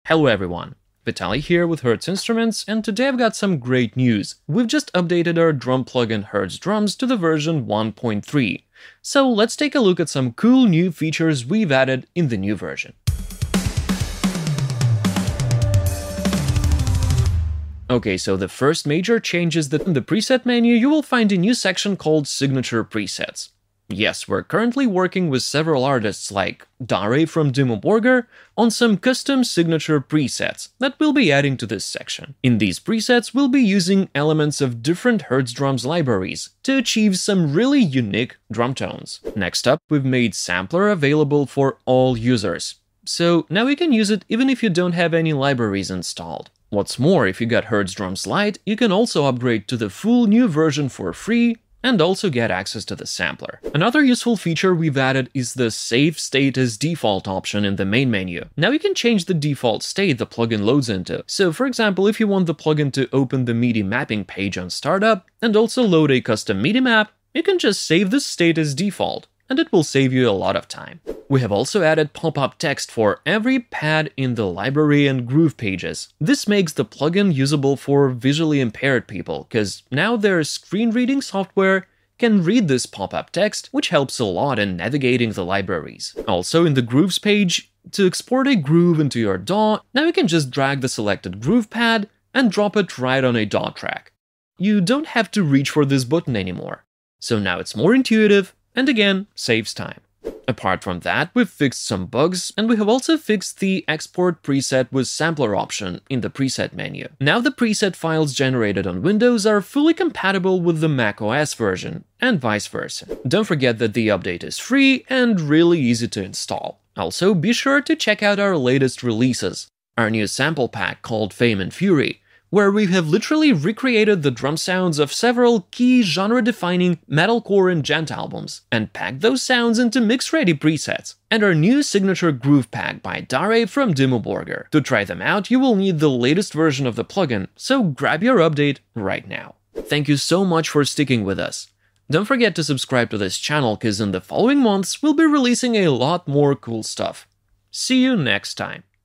Hello everyone, Vitaly here with Hertz Instruments, and today I've got some great news. We've just updated our drum plugin Hertz Drums to the version 1.3. So let's take a look at some cool new features we've added in the new version. Okay, so the first major change is that in the preset menu you will find a new section called Signature Presets. Yes, we're currently working with several artists like Dare from Dimmu Borgir on some custom signature presets that we'll be adding to this section. In these presets, we'll be using elements of different Hertz Drums libraries to achieve some really unique drum tones. Next up, we've made Sampler available for all users. So now you can use it even if you don't have any libraries installed. What's more, if you got Hertz Drums Lite, you can also upgrade to the full new version for free and also get access to the sampler. Another useful feature we've added is the Save State as Default option in the main menu. Now you can change the default state the plugin loads into. So for example, if you want the plugin to open the MIDI mapping page on startup and also load a custom MIDI map, you can just save this state as default, and it will save you a lot of time. We have also added pop-up text for every pad in the library and groove pages. This makes the plugin usable for visually impaired people, because now their screen reading software can read this pop-up text, which helps a lot in navigating the libraries. Also, in the Grooves page, to export a groove into your DAW, now you can just drag the selected groove pad and drop it right on a DAW track. You don't have to reach for this button anymore. So now it's more intuitive, and again, saves time. Apart from that, we've fixed some bugs, and we have also fixed the Export Preset with Sampler option in the preset menu. Now the preset files generated on Windows are fully compatible with the macOS version, and vice versa. Don't forget that the update is free and really easy to install. Also, be sure to check out our latest releases, our new sample pack called Fame and Fury, where we have literally recreated the drum sounds of several key genre-defining metalcore and djent albums, and packed those sounds into mix-ready presets, and our new signature groove pack by Dare from Dimmu Borgir. To try them out, you will need the latest version of the plugin, so grab your update right now. Thank you so much for sticking with us. Don't forget to subscribe to this channel, cause in the following months we'll be releasing a lot more cool stuff. See you next time.